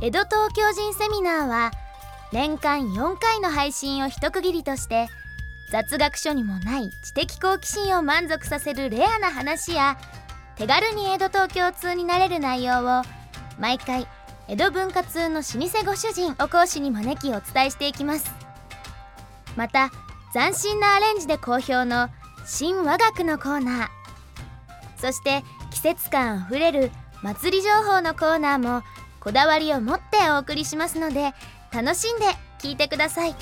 江戸東京人セミナーは年間4回の配信を一区切りとして、雑学書にもない知的好奇心を満足させるレアな話や、手軽に江戸東京通になれる内容を毎回江戸文化通の老舗ご主人を講師に招きお伝えしていきます。また斬新なアレンジで好評の新和楽のコーナー、そして季節感あふれる祭り情報のコーナーもこだわりを持ってお送りしますので、楽しんで聞いてください。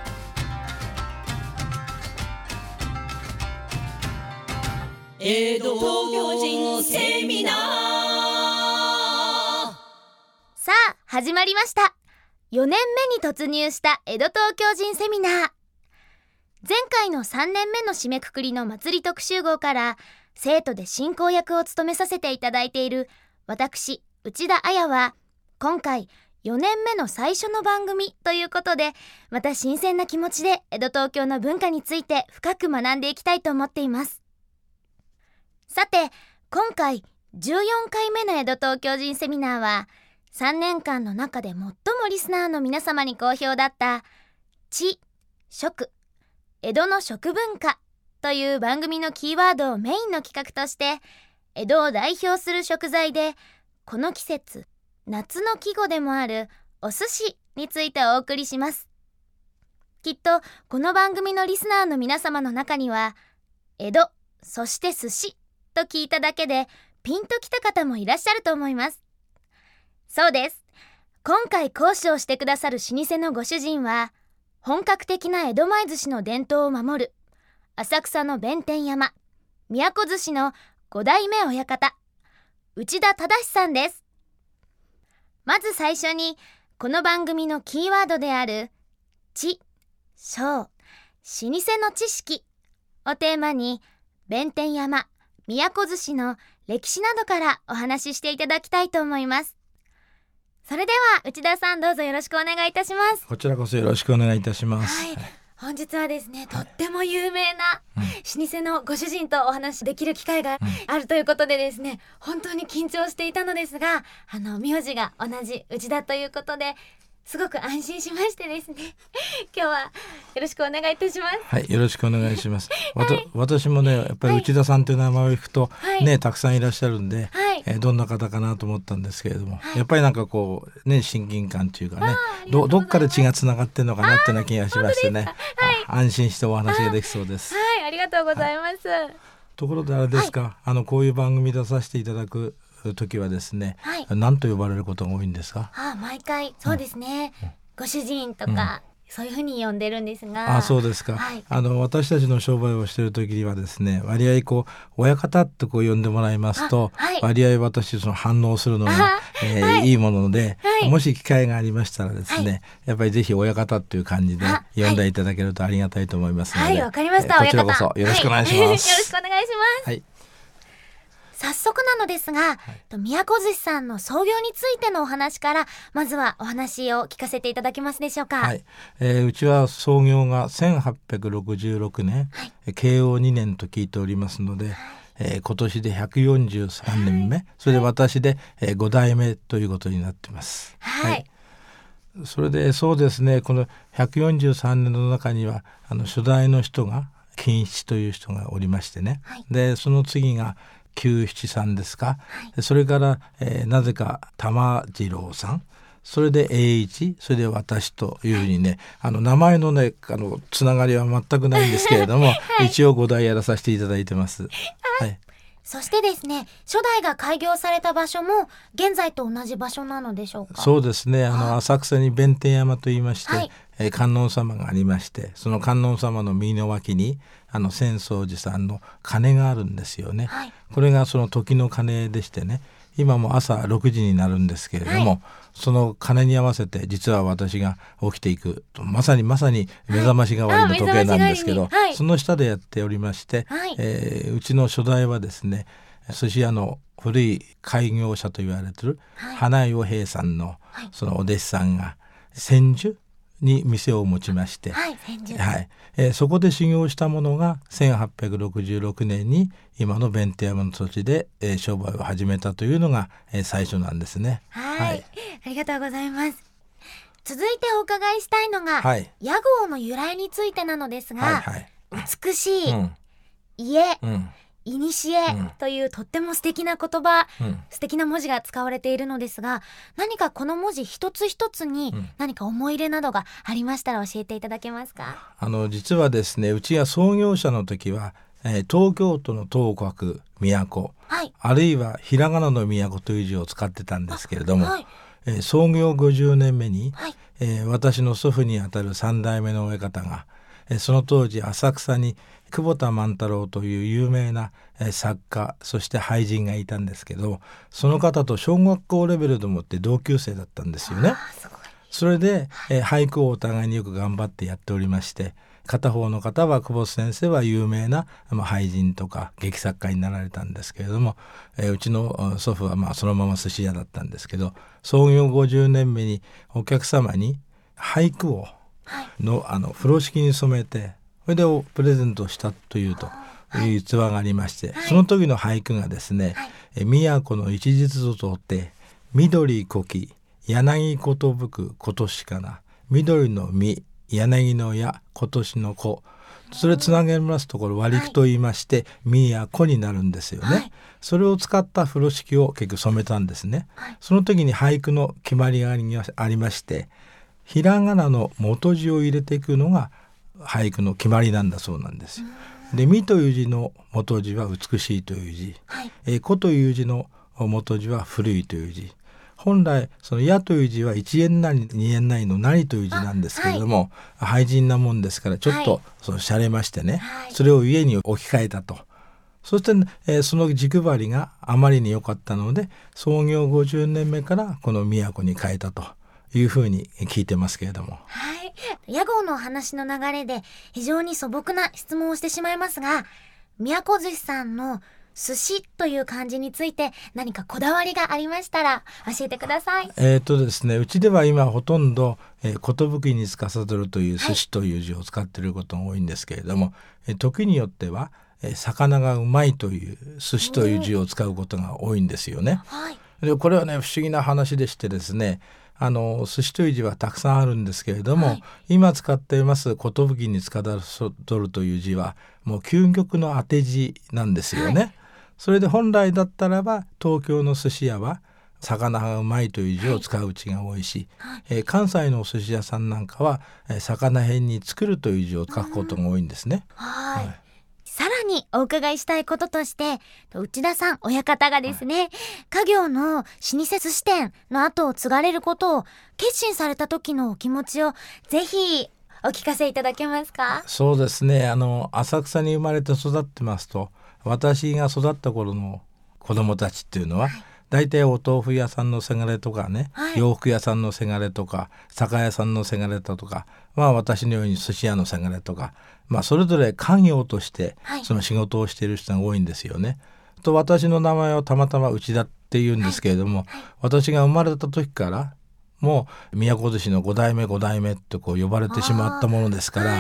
江戸東京人セミナー。 さあ始まりました。4年目に突入した江戸東京人セミナー。前回の3年目の締めくくりの祭り特集号から、生徒で進行役を務めさせていただいている私内田彩は、今回4年目の最初の番組ということで、また新鮮な気持ちで江戸東京の文化について深く学んでいきたいと思っています。さて、今回14回目の江戸東京人セミナーは、3年間の中で最もリスナーの皆様に好評だった知、食、江戸の食文化という番組のキーワードをメインの企画として、江戸を代表する食材でこの季節夏の季語でもあるお寿司についてお送りします。きっとこの番組のリスナーの皆様の中には、江戸そして寿司と聞いただけでピンときた方もいらっしゃると思います。そうです。今回講師をしてくださる老舗のご主人は、本格的な江戸前寿司の伝統を守る浅草の弁天山都寿司の5代目親方、内田忠さんです。まず最初に、この番組のキーワードである知、商、老舗の知識をテーマに、弁天山都寿司の歴史などからお話ししていただきたいと思います。それでは内田さん、どうぞよろしくお願いいたします。 こちらこそよろしくお願いいたします。 はい、本日はですね、とっても有名な老舗のご主人とお話しできる機会があるということでですね、本当に緊張していたのですが、名字が同じ内田ということで、すごく安心しましてですね今日はよろしくお願いいたします。 はい、よろしくお願いします。私もね、やっぱり内田さんという名前を聞くと、ね、たくさんいらっしゃるんで、どんな方かなと思ったんですけれども、やっぱりなんかこうね、親近感というかね、どっかで血がつながってるのかなっていうような気がしましてね、安心してお話ができそうです。 はい、ありがとうございます。 ところであれですか、こういう番組出させていただく時はですね、何と呼ばれることが多いんですか？ 毎回そうですね、ご主人とか、そういうふうに呼んでるんですが。 そうですか。私たちの商売をしている時にはですね、割合親方って呼んでもらいますと、割合私その反応するのが、いいもので、もし機会がありましたらですね、やっぱりぜひ親方っていう感じで呼んでいただけるとありがたいと思いますので、 わかりました。 こちらこそよろしくお願いします。 よろしくお願いします。早速なのですが、都寿司さんの創業についてのお話から、まずはお話を聞かせていただけますでしょうか？ うちは創業が1866年、慶応2年と聞いておりますので、今年で143年目、それで私で、5代目ということになってます。それでそうですね、この143年の中には初代の人が金七という人がおりましてね、でその次が九七さんですか、それから、なぜか玉次郎さん、それで栄一、それで私というふうにね、名前のねつながりは全くないんですけれども、一応5代やらさせていただいてます。 そしてですね、初代が開業された場所も現在と同じ場所なのでしょうか？ そうですね、浅草に弁天山といいまして、観音様がありまして、その観音様の右の脇に浅草寺さんの鐘があるんですよね。これがその時の鐘でしてね、今も朝6時になるんですけれども、その鐘に合わせて実は私が起きていくと、まさに目覚まし代わりの時計なんですけど、その下でやっておりまして、うちの初代はですね、寿司屋の古い開業者と言われている花井与平さんのそのお弟子さんが千住に店を持ちまして、 千住、 そこで修行したものが1866年に今の弁天山の土地で、商売を始めたというのが、最初なんですね。 ありがとうございます。続いてお伺いしたいのが、屋号の由来についてなのですが、美しい、家、いにしえというとっても素敵な言葉、素敵な文字が使われているのですが、何かこの文字一つ一つに何か思い入れなどがありましたら教えていただけますか？ 実はですね、うちが創業者の時は、東京都の東を書く都、あるいはひらがなの都という字を使ってたんですけれども、創業50年目に、私の祖父にあたる3代目の親方が、その当時浅草に久保田万太郎という有名な作家、そして俳人がいたんですけど、その方と小学校レベルでもって同級生だったんですよね。それで、俳句をお互いによく頑張ってやっておりまして、片方の方は久保先生は有名な、俳人とか劇作家になられたんですけれども、うちの祖父はそのまま寿司屋だったんですけど、創業50年目にお客様に俳句を風呂敷に染めて、それでプレゼントしたという逸話がありまして、その時の俳句がですね、都の一日ぞとって緑こき柳ことぶく今年かな、緑の実柳の矢今年の子、それつなげますところ割り句と言いまして、実や子になるんですよね。それを使った風呂敷を結局染めたんですね。その時に俳句の決まりがありまして、ひらがなの元字を入れていくのが俳句の決まりなんだそうなんですよ。で、実という字の元字は美しいという字、子という字の元字は古いという字、本来その矢という字は一円なり二円なりのなりという字なんですけれども、俳人なもんですからちょっとしゃれましてね、それを家に置き換えたと。そして、その字配りがあまりに良かったので、創業50年目からこの都に変えたというふうに聞いてますけれども。 屋号のお話の流れで非常に素朴な質問をしてしまいますが、都寿司さんの寿司という漢字について何かこだわりがありましたら教えてください。 ですね、うちでは今ほとんど寿に司るという寿司という字を使っていることが多いんですけれども、時によっては魚がうまいという寿司という字を使うことが多いんですよね。でこれはね、不思議な話でしてですね、寿司という字はたくさんあるんですけれども、今使っています寿に司るという字はもう究極の当て字なんですよね。それで本来だったらば東京の寿司屋は魚がうまいという字を使ううちが多いし、関西のお寿司屋さんなんかは魚辺に作るという字を書くことが多いんですね。 さらにお伺いしたいこととして、内田さん親方がですね、家業の老舗寿司店の後を継がれることを決心された時のお気持ちをぜひお聞かせいただけますか？ そうですね、浅草に生まれて育ってますと、私が育った頃の子供たちっていうのは、大体お豆腐屋さんのせがれとかね、洋服屋さんのせがれとか酒屋さんのせがれだとか、私のように寿司屋のせがれとか、それぞれ家業としてその仕事をしている人が多いんですよね。と私の名前はたまたま内田っていうんですけれども、私が生まれた時からもう都寿司の5代目5代目って呼ばれてしまったものですから、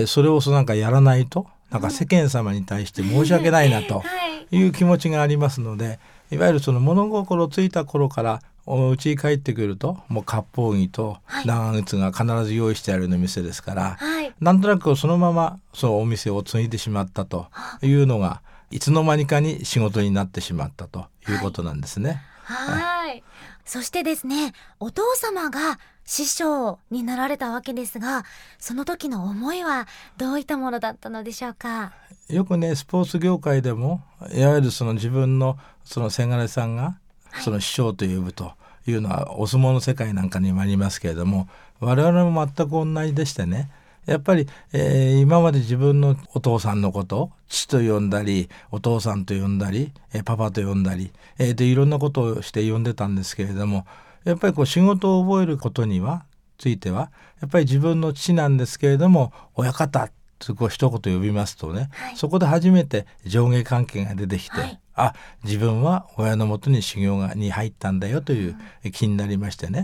それをなんかやらないと世間様に対して申し訳ないなという気持ちがありますので、いわゆるその物心ついた頃からうちに帰ってくるともう割烹着と長靴が必ず用意してあるような店ですから、なんとなくそのままそのお店を継いでしまったというのがいつの間にかに仕事になってしまったということなんですね。 そしてですね、お父様が師匠になられたわけですが、その時の思いはどういったものだったのでしょうか？ よくね、スポーツ業界でもいわゆるその自分のそのせがれさんがその師匠と呼ぶというのはお相撲の世界なんかにもありますけれども、我々も全く同じでしてね、やっぱり、今まで自分のお父さんのことを父と呼んだりお父さんと呼んだり、パパと呼んだり、でいろんなことをして呼んでたんですけれども、やっぱり仕事を覚えることについてはやっぱり自分の父なんですけれども親方って一言呼びますとね、そこで初めて上下関係が出てきて、自分は親のもとに修行に入ったんだよという気になりましてね。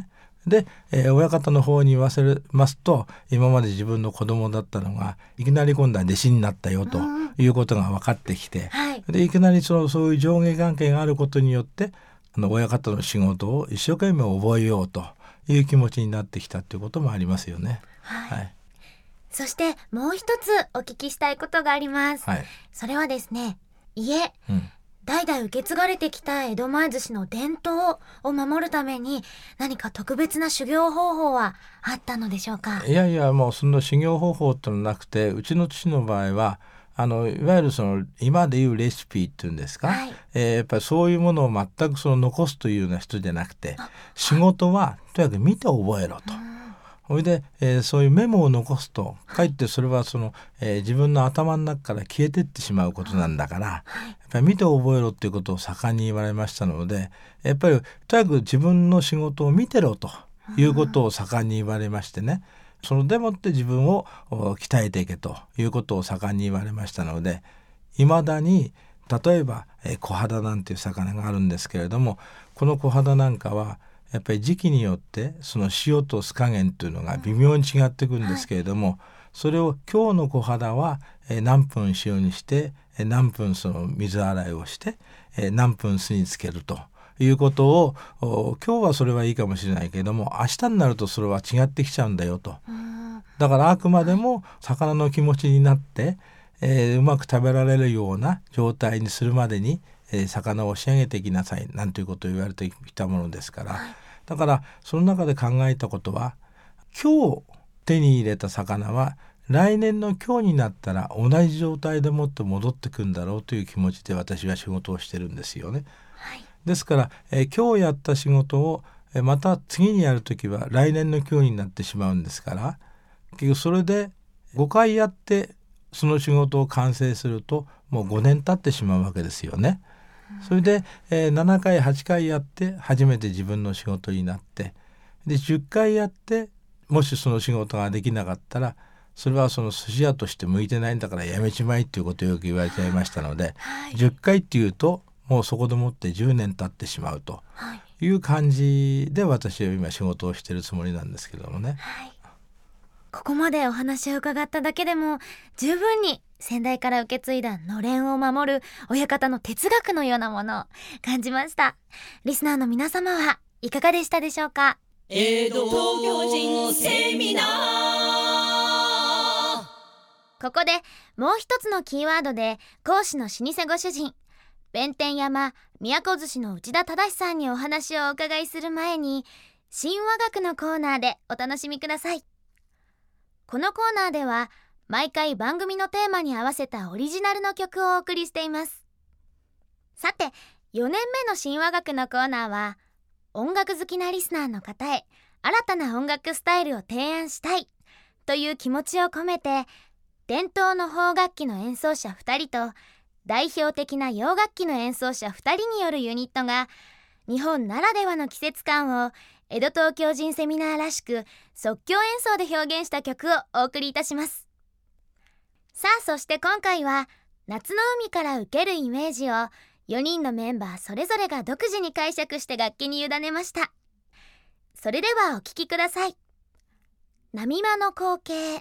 で、親方の方に言わせますと、今まで自分の子供だったのがいきなり今度は弟子になったよということが分かってきて、でいきなりそういう上下関係があることによって親方の仕事を一生懸命覚えようという気持ちになってきたということもありますよね。 そしてもう一つお聞きしたいことがあります。それはですね、代々受け継がれてきた江戸前寿司の伝統を守るために何か特別な修行方法はあったのでしょうか？ いやもうその修行方法ってのはなくて、うちの父の場合はいわゆる今でいうレシピっていうんですか、やっぱりそういうものを全く残すというような人じゃなくて、仕事はとにかく見て覚えろと。それで、そういうメモを残すとかえってそれは自分の頭の中から消えてってしまうことなんだから、やっぱり見て覚えろっていうことを盛んに言われましたので、やっぱりとにかく自分の仕事を見てろということを盛んに言われましてね、そのでもって自分を鍛えていけということを盛んに言われましたので、いまだに例えば小肌なんていう魚があるんですけれども、この小肌なんかはやっぱり時期によってその塩と酢加減というのが微妙に違ってくるんですけれども、それを今日の小肌は何分塩にして何分水洗いをして何分酢につけるということを、今日はそれはいいかもしれないけれども明日になるとそれは違ってきちゃうんだよと。だからあくまでも魚の気持ちになって、うまく食べられるような状態にするまでに魚を仕上げていきなさいなんていうことを言われてきたものですから、だからその中で考えたことは、今日手に入れた魚は来年の今日になったら同じ状態でもって戻ってくるんだろうという気持ちで私は仕事をしてるんですよね。ですから、今日やった仕事をまた次にやるときは来年の今日になってしまうんですから、結局それで5回やってその仕事を完成するともう5年経ってしまうわけですよね。それで、7回8回やって初めて自分の仕事になって、で10回やってもしその仕事ができなかったらそれは寿司屋として向いてないんだからやめちまいっていうことをよく言われちゃいましたので、10回っていうともうそこでもって10年経ってしまうという感じで私は今仕事をしているつもりなんですけどもね。 ここまでお話を伺っただけでも十分に先代から受け継いだのれんを守る親方の哲学のようなものを感じました。リスナーの皆様はいかがでしたでしょうか？ 江戸東京人セミナー。 ここでもう一つのキーワードで講師の老舗ご主人弁天山都寿司の内田忠さんにお話をお伺いする前に、神話学のコーナーでお楽しみください。このコーナーでは毎回番組のテーマに合わせたオリジナルの曲をお送りしています。さて、4年目の神話学のコーナーは、音楽好きなリスナーの方へ新たな音楽スタイルを提案したいという気持ちを込めて、伝統の邦楽器の演奏者2人と代表的な洋楽器の演奏者2人によるユニットが、日本ならではの季節感を江戸東京人セミナーらしく即興演奏で表現した曲をお送りいたします。さあ、そして今回は夏の海から受けるイメージを4人のメンバーそれぞれが独自に解釈して楽器に委ねました。それではお聴きください。波間の光景。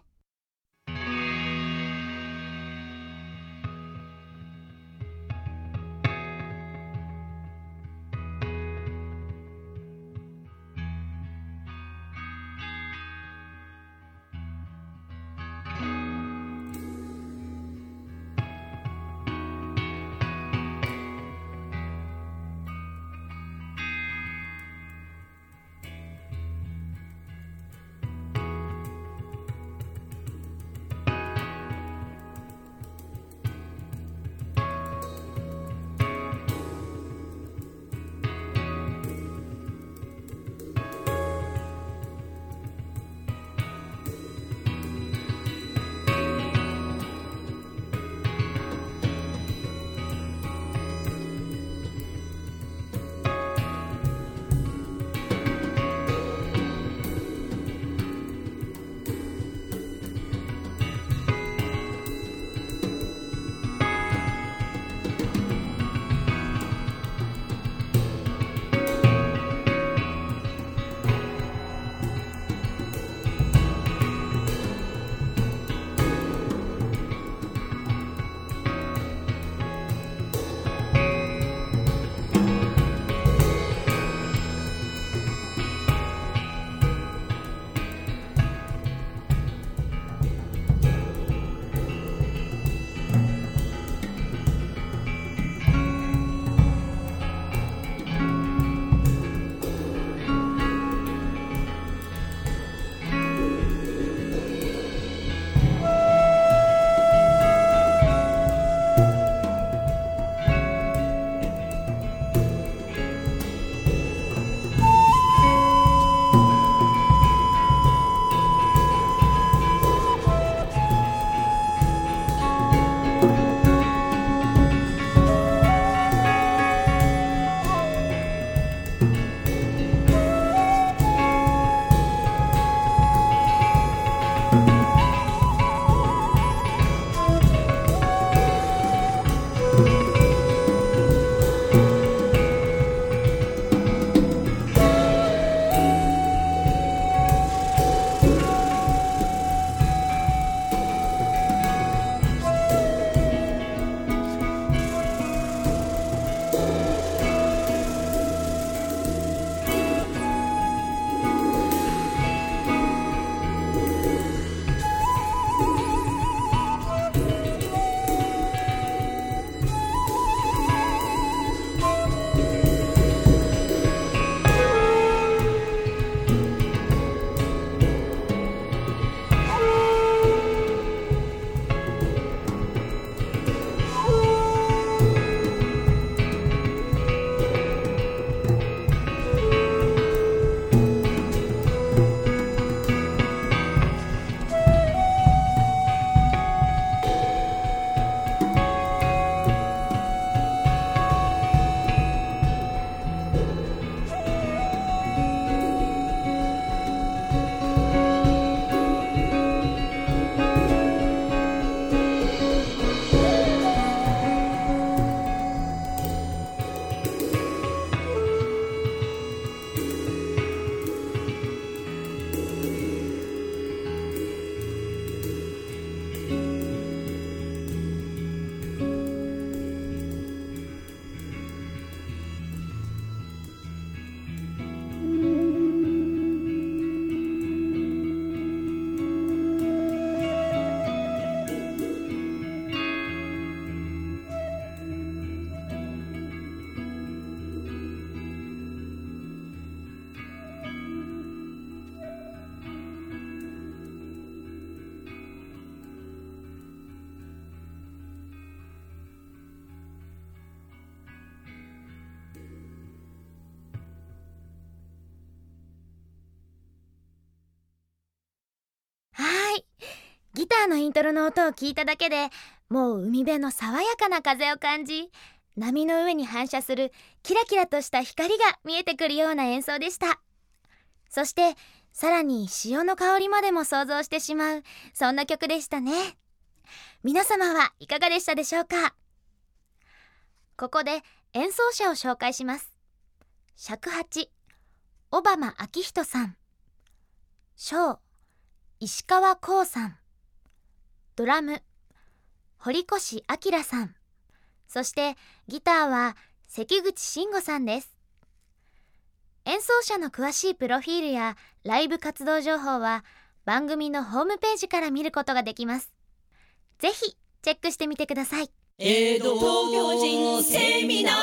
のイントロの音を聞いただけでもう海辺の爽やかな風を感じ、波の上に反射するキラキラとした光が見えてくるような演奏でした。そしてさらに潮の香りまでも想像してしまう、そんな曲でしたね。皆様はいかがでしたでしょうか。ここで演奏者を紹介します。尺八、小浜昭人さん。小、石川光さん。ドラム、堀越明さん。そしてギターは関口慎吾さんです。演奏者の詳しいプロフィールやライブ活動情報は番組のホームページから見ることができます。ぜひチェックしてみてください。 江戸東京人セミナー。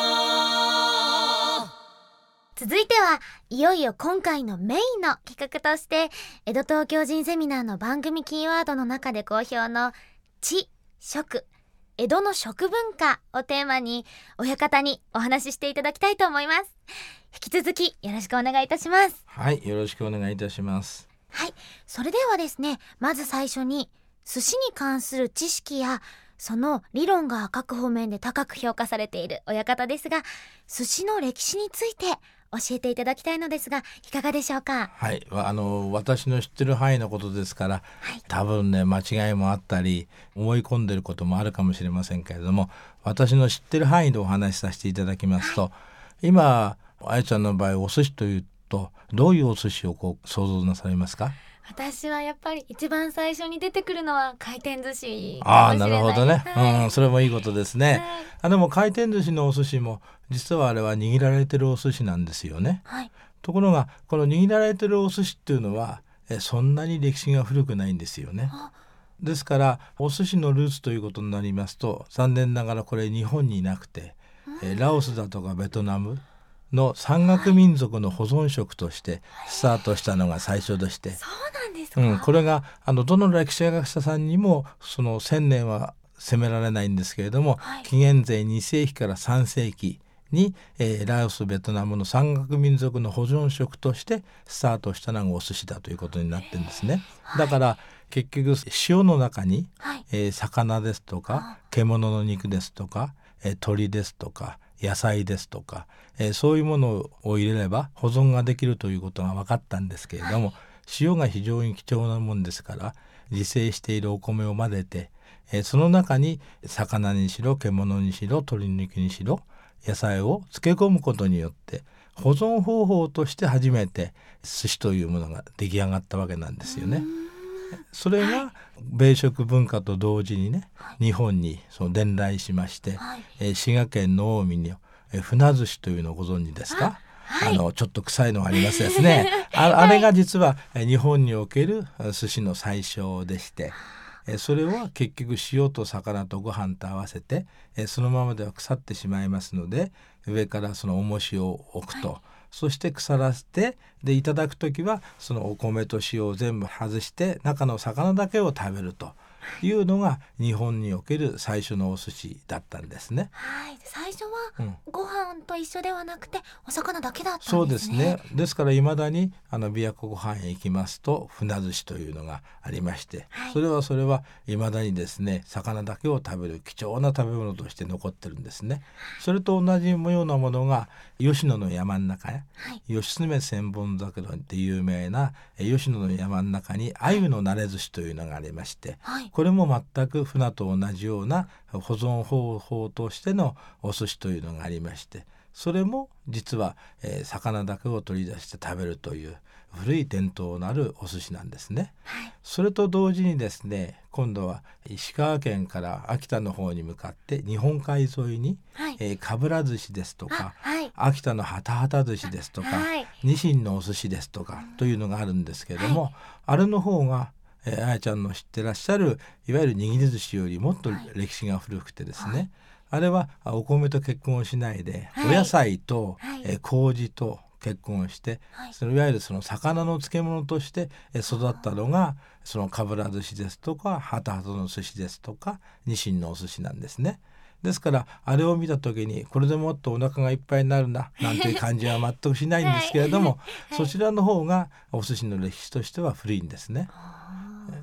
続いてはいよいよ今回のメインの企画として、江戸東京人セミナーの番組キーワードの中で好評の知、食、江戸の食文化をテーマに親方にお話ししていただきたいと思います。引き続きよろしくお願いいたします。 はい、よろしくお願いいたします。 はい、それではですね、まず最初に寿司に関する知識やその理論が各方面で高く評価されている親方ですが、寿司の歴史について教えていただきたいのですが、いかがでしょうか。 はい、私の知ってる範囲のことですから、 はい、 多分ね間違いもあったり思い込んでることもあるかもしれませんけれども、私の知ってる範囲でお話しさせていただきますと、今あやちゃんの場合お寿司というとどういうお寿司を想像なされますか。 私はやっぱり一番最初に出てくるのは回転寿司ああ、なかもしれない。 るほどね、 はい、 それもいいことですね、 はい、 でも回転寿司のお寿司も実はあれは握られてるお寿司なんですよね、 はい、 ところがこの握られてるお寿司っていうのはそんなに歴史が古くないんですよね。ですからお寿司のルーツということになりますと、残念ながらこれ日本にいなくて、ラオスだとかベトナムの山岳民族の保存食としてスタートしたのが最初でして、 そうなんですか。 これがどの歴史学者さんにもその1000年は責められないんですけれども、 はい、 紀元前2世紀から3世紀に、ラオスベトナムの山岳民族の保存食としてスタートしたのがお寿司だということになってるんですね。だから結局塩の中に、 はい、 魚ですとか獣の肉ですとか、鳥ですとか野菜ですとか、そういうものを入れれば保存ができるということが分かったんですけれども、はい、塩が非常に貴重なもんですから自生しているお米を混ぜて、その中に魚にしろ獣にしろ鶏肉にしろ野菜を漬け込むことによって保存方法として初めて寿司というものが出来上がったわけなんですよね。それが米食文化と同時にね、日本にその伝来しまして、滋賀県の近江に船寿司というのをご存知ですか。はい、ちょっと臭いのがありますですねあれが実は日本における寿司の最初でして、それは結局塩と魚とご飯と合わせて、そのままでは腐ってしまいますので上からその重しを置くと、はい、そして腐らせてでいただくときはそのお米と塩を全部外して中の魚だけを食べるというのが日本における最初のお寿司だったんですね。 はい、最初はご飯と一緒ではなくてお魚だけだったんですね。 そうですね。ですからいまだに琵琶湖ご飯へ行きますと船寿司というのがありまして、はい、それはいまだにですね魚だけを食べる貴重な食べ物として残ってるんですね。それと同じようなものが吉野の山の中へ、はい、吉爪千本桜って有名な吉野の山の中に鮎の慣れ寿司というのがありまして、はい、これも全く船と同じような保存方法としてのお寿司というのがありまして、それも実は、魚だけを取り出して食べるという古い伝統のあるお寿司なんですね。はい、それと同時にですね、今度は石川県から秋田の方に向かって日本海沿いに、はい、かぶら寿司ですとか、はい、秋田のハタハタ寿司ですとか、はい、ニシンのお寿司ですとかというのがあるんですけれども、はい、あれの方があやちゃんの知ってらっしゃるいわゆる握り寿司よりもっと歴史が古くてですね、はい、あれはお米と結婚しないで、はい、お野菜と、はい、麹と結婚して、はい、そのいわゆるその魚の漬物として育ったのがそのかぶら寿司ですとかハタハタの寿司ですとかニシンのお寿司なんですね。ですからあれを見た時にこれでもっとお腹がいっぱいになるななんていう感じは全くしないんですけれども、はい、そちらの方がお寿司の歴史としては古いんですね。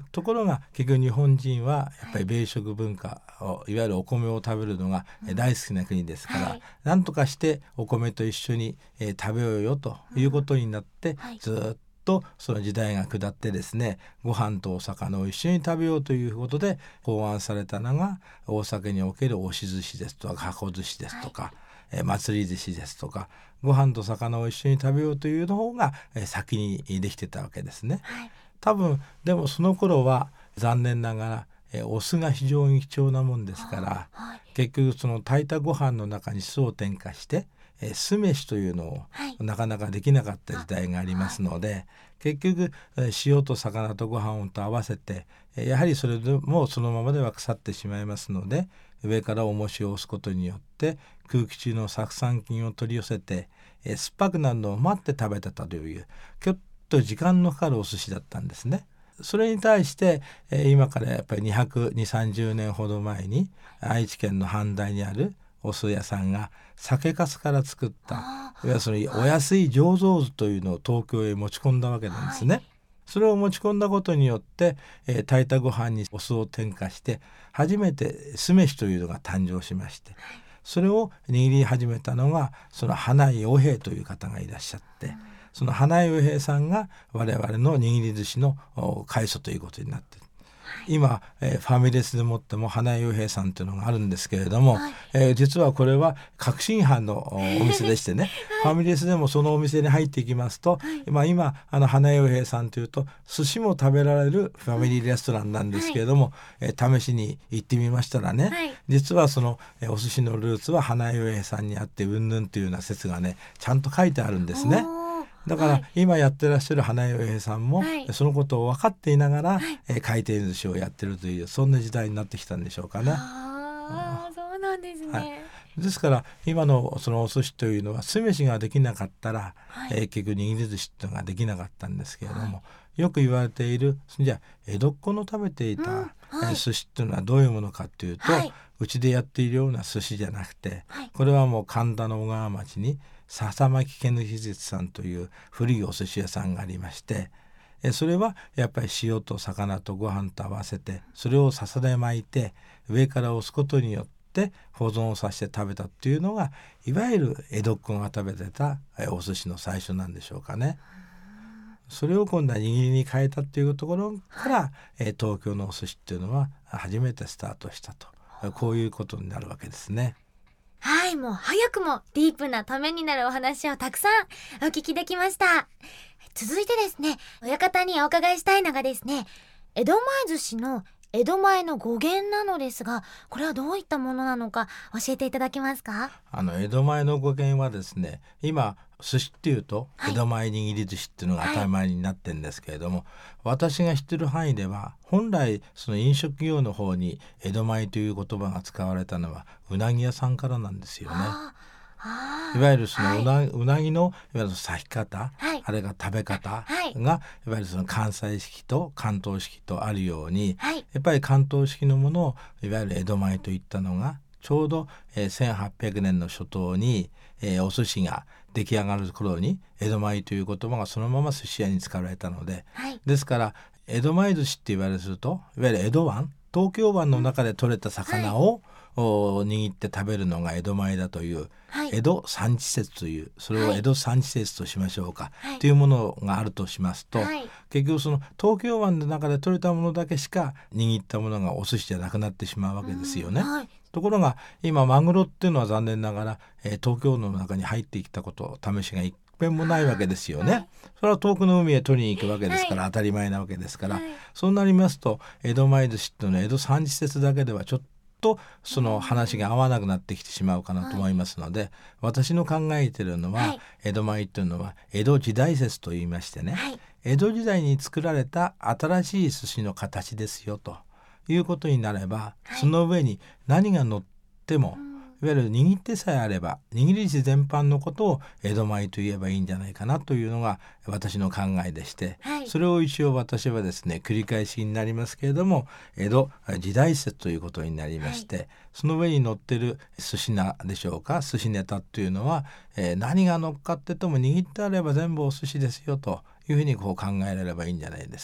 ところが結局日本人はやっぱり米食文化を、いわゆるお米を食べるのが大好きな国ですから、なんとかしてお米と一緒に食べようよということになって、ずっとその時代が下ってですね、ご飯とお魚を一緒に食べようということで考案されたのが大阪における押し寿司ですとか箱寿司ですとか、祭り寿司ですとか、ご飯と魚を一緒に食べようというの方が先にできてたわけですね。多分でもその頃は残念ながらお酢が非常に貴重なもんですから、結局その炊いたご飯の中に酢を添加して酢飯というのをなかなかできなかった時代がありますので、結局塩と魚とご飯と合わせてやはりそれでもそのままでは腐ってしまいますので、上から重しを押すことによって空気中の酢酸菌を取り寄せて酸っぱくなるのを待って食べてたというちょっと時間のかかるお寿司だったんですね。それに対して今からやっぱり230年ほど前に愛知県の阪大にあるお酢屋さんが酒粕から作ったいわゆるそのお安い醸造酢というのを東京へ持ち込んだわけなんですね。それを持ち込んだことによって炊いたご飯にお酢を添加して初めて酢飯というのが誕生しまして、それを握り始めたのがその花井洋平という方がいらっしゃって、その花井洋平さんが我々の握り寿司の開祖ということになっている。今ファミレスでもっても花井洋平さんというのがあるんですけれども、実はこれは革新犯のお店でしてねファミレスでもそのお店に入っていきますと、今花井洋平さんというと寿司も食べられるファミリーレストランなんですけれども、試しに行ってみましたらね、実はそのお寿司のルーツは花井洋平さんにあってうんぬんというような説がねちゃんと書いてあるんですね。だから今やってらっしゃる花井洋平さんもそのことを分かっていながら回転寿司をやってるという、そんな時代になってきたんでしょうかね。 そうなんですね。 ですから今のそのお寿司というのは酢飯ができなかったら、結局握り寿司というのができなかったんですけれども、よく言われているじゃあ江戸っ子の食べていた、寿司というのはどういうものかというと、うちでやっているような寿司じゃなくて、これはもう神田の小川町に笹巻家の秘術さんという古いお寿司屋さんがありまして、それはやっぱり塩と魚とご飯と合わせてそれを笹で巻いて上から押すことによって保存をさせて食べたっていうのがいわゆる江戸っ子が食べてたお寿司の最初なんでしょうかね。それを今度は握りに変えたっていうところから、東京のお寿司っていうのは初めてスタートしたと、こういうことになるわけですね。 はい、もう早くもディープなためになるお話をたくさんお聞きできました。続いてですね、親方にお伺いしたいのがですね、江戸前寿司の江戸前の語源なのですが、これはどういったものなのか教えていただけますか？ 江戸前の語源はですね、今寿司っていうと江戸前握り寿司っていうのが当たり前になってるんですけれども、私が知ってる範囲では本来その飲食業の方に江戸前という言葉が使われたのはうなぎ屋さんからなんですよね。いわゆるそのうなぎのいわゆる裂き方、あれが食べ方がいわゆるその関西式と関東式とあるように、やっぱり関東式のものをいわゆる江戸前といったのがちょうど1800年の初頭にお寿司が出来上がる頃に江戸前という言葉がそのまま寿司屋に使われたので、ですから江戸前寿司って言われるといわゆる江戸湾、東京湾の中で取れた魚を握って食べるのが江戸前だという、江戸産地説という、それを江戸産地説としましょうか、というものがあるとしますと、結局その東京湾の中で取れたものだけしか握ったものがお寿司じゃなくなってしまうわけですよね。ところが今マグロっていうのは残念ながら、東京の中に入ってきたこと試しが一遍もないわけですよね。それは遠くの海へ取りに行くわけですから、当たり前なわけですから、そうなりますと江戸前寿司っていうのは江戸産地説だけではちょっとその話が合わなくなってきてしまうかなと思いますので、私の考えているのは、江戸前っていうのは江戸時代説と言いましてね、江戸時代に作られた新しい寿司の形ですよということになれば、その上に何が乗ってもいわゆる握ってさえあれば握り寿司全般のことを江戸前と言えばいいんじゃないかなというのが私の考えでして、それを一応私はですね繰り返しになりますけれども江戸時代説ということになりまして、その上に乗ってる寿司菜でしょうか、寿司ネタっていうのは、何が乗っかってても握ってあれば全部お寿司ですよというふうにこう考えられればいいんじゃないですか。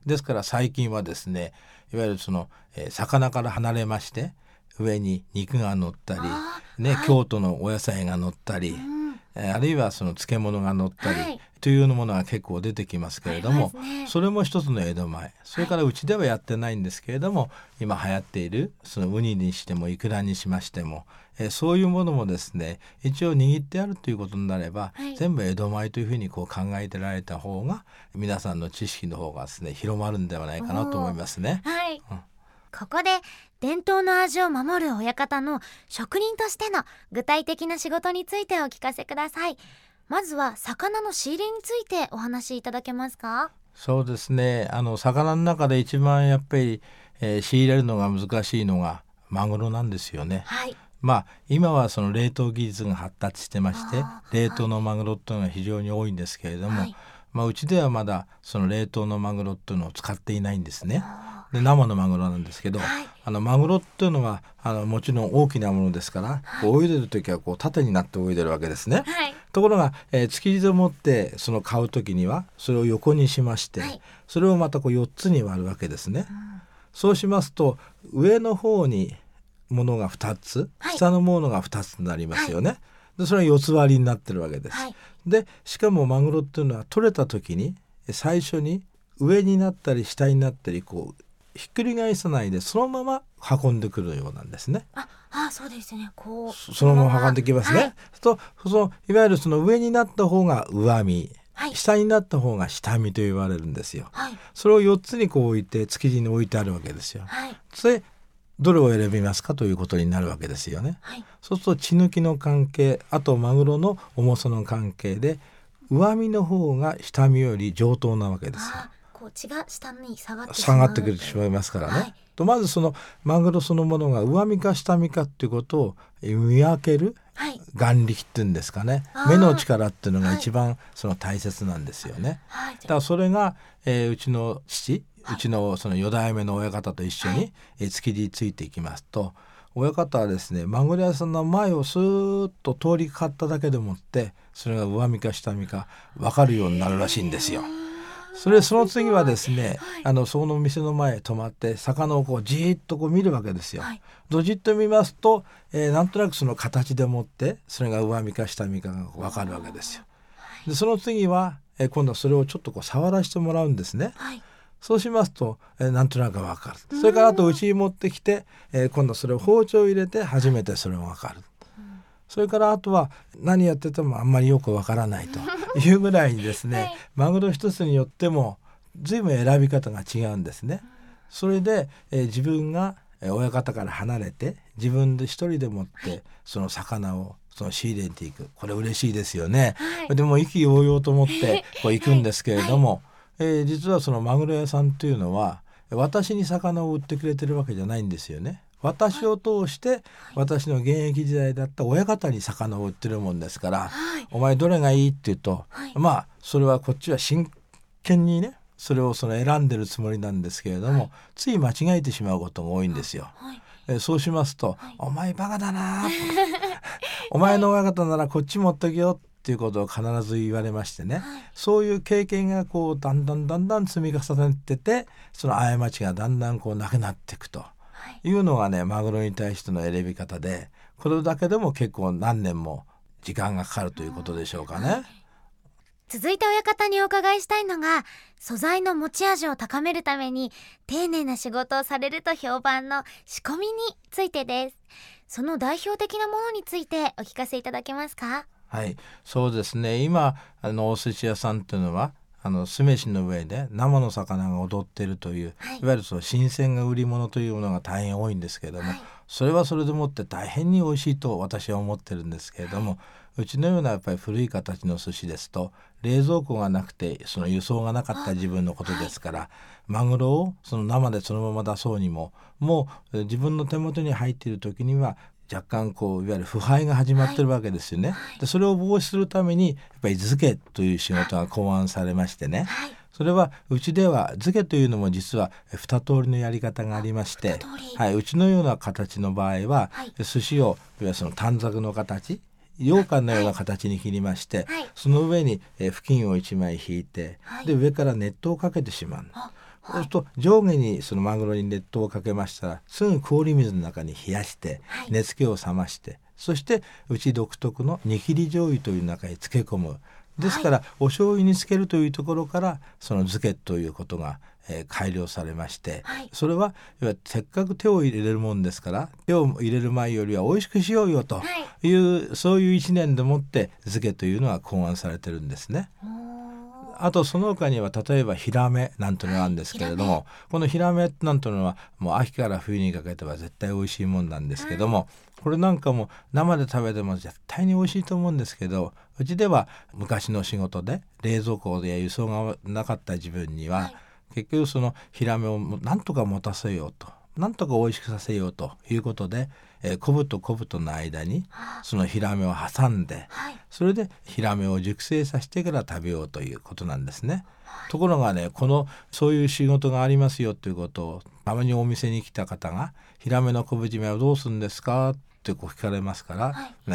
ですから最近はですね、いわゆるその、魚から離れまして上に肉が乗ったり、ね、はい、京都のお野菜が乗ったり、あるいはその漬物が乗ったり、はい、というようなものが結構出てきますけれども、それも一つの江戸前。それからうちではやってないんですけれども、今流行っているそのウニにしてもイクラにしましても、そういうものもですね、一応握ってあるということになれば、全部江戸前というふうにこう考えてられた方が皆さんの知識の方がですね、広まるんではないかなと思いますね。 はい、ここで伝統の味を守る親方の職人としての具体的な仕事についてお聞かせください。まずは魚の仕入れについてお話しいただけますか？ そうですね、魚の中で一番やっぱり、仕入れるのが難しいのがマグロなんですよね。 はい、 今はその冷凍技術が発達してまして、冷凍のマグロっていうのが非常に多いんですけれども、うちではまだその冷凍のマグロっていうのを使っていないんですね。で、生のマグロなんですけど、マグロっていうのはもちろん大きなものですから、泳いでる時はこう縦になって泳いでるわけですね。ところが、築地でもってその買う時にはそれを横にしまして、それをまたこう4つに割るわけですね。そうしますと上の方にものが2つ、下のものが2つになりますよね。でそれは4つ割りになってるわけです。でしかもマグロっていうのは取れた時に最初に上になったり下になったりこうひっくり返さないでそのまま運んでくるようなんですね。 そうですね。こうそのまま運んできますね。いわゆるその上になった方が上身、下になった方が下身と言われるんですよ。それを4つにこう置いて築地に置いてあるわけですよ。それどれを選びますかということになるわけですよね。そうすると血抜きの関係、あとマグロの重さの関係で上身の方が下身より上等なわけですよ。 血が下に下がってくるしまいますからね。まずそのマグロそのものが上身か下身かっていうことを見分ける、眼力っていうんですかね、目の力っていうのが一番その大切なんですよね。だからそれが、うちの父、うちのその4代目の親方と一緒に、築地についていきますと、親方はですね、マグロ屋さんの前をスーッと通りかかっただけでもってそれが上身か下身か分かるようになるらしいんですよ。その次はですね、その店の前へ止まって魚をこうじーっとこう見るわけですよ。じっと見ますと、なんとなくその形でもってそれが上身か下身かが分かるわけですよ。でその次は、今度はそれをちょっとこう触らせてもらうんですね。そうしますと、なんとなく分かる。それからあとうちに持ってきて、今度それを包丁を入れて初めてそれが分かる。それからあとは何やっててもあんまりよくわからないというぐらいにですね、マグロ一つによっても随分選び方が違うんですね。それで、自分が親方から離れて自分で一人でもってその魚を仕入れていく、これ嬉しいですよね。でも意気揚々と思ってこう行くんですけれども、実はそのマグロ屋さんというのは私に魚を売ってくれてるわけじゃないんですよね。私を通して私の現役時代だった親方に魚を売ってるもんですから、お前どれがいいって言うと、それはこっちは真剣にねそれを選んでるつもりなんですけれども、つい間違えてしまうことが多いんですよ。そうしますと、お前バカだなお前の親方ならこっち持ってけよっていうことを必ず言われましてね、そういう経験がこうだんだん積み重ねてて、その過ちがだんだんこうなくなっていくというのがね、マグロに対しての選び方で、これだけでも結構何年も時間がかかるということでしょうかね。 続いて親方にお伺いしたいのが、素材の持ち味を高めるために丁寧な仕事をされると評判の仕込みについてです。その代表的なものについてお聞かせいただけますか？ はい、そうですね。今お寿司屋さんというのは酢飯の上で生の魚が踊っているという、いわゆる新鮮が売り物というものが大変多いんですけれども、それはそれでもって大変に美味しいと私は思ってるんですけれども、うちのようなやっぱり古い形の寿司ですと冷蔵庫がなくてその輸送がなかった自分のことですから、マグロを生でそのまま出そうにも、もう自分の手元に入っている時には若干こういわゆる腐敗が始まってるわけですよね。でそれを防止するためにやっぱり漬けという仕事が考案されましてね、それはうちでは漬けというのも実は2通りのやり方がありまして、うちのような形の場合は、寿司をいわゆる短冊の形、羊羹のような形に切りまして、その上に布巾を1枚引いて、で上から熱湯をかけてしまう。 そうすると上下にそのマグロに熱湯をかけましたらすぐ氷水の中に冷やして熱気を冷まして、そしてうち独特の煮切り醤油という中に漬け込む。ですから、お醤油につけるというところからその漬けということが改良されまして、それはせっかく手を入れるもんですから、手を入れる前よりは美味しくしようよという、そういう一年でもって漬けというのは考案されてるんですね。あとその他には例えばヒラメなんていうのがあるんですけれども、このヒラメなんていうのはもう秋から冬にかけては絶対美味しいもんなんですけども、これなんかも生で食べても絶対に美味しいと思うんですけど、うちでは昔の仕事で冷蔵庫や輸送がなかった自分には、結局そのヒラメをなんとか持たせようと、なんとか美味しくさせようということで、昆布と昆布との間にそのヒラメを挟んで、それでヒラメを熟成させてから食べようということなんですね。ところがね、そういう仕事がありますよということをたまにお店に来た方が、ヒラメの昆布締めはどうするんですかって聞かれますから、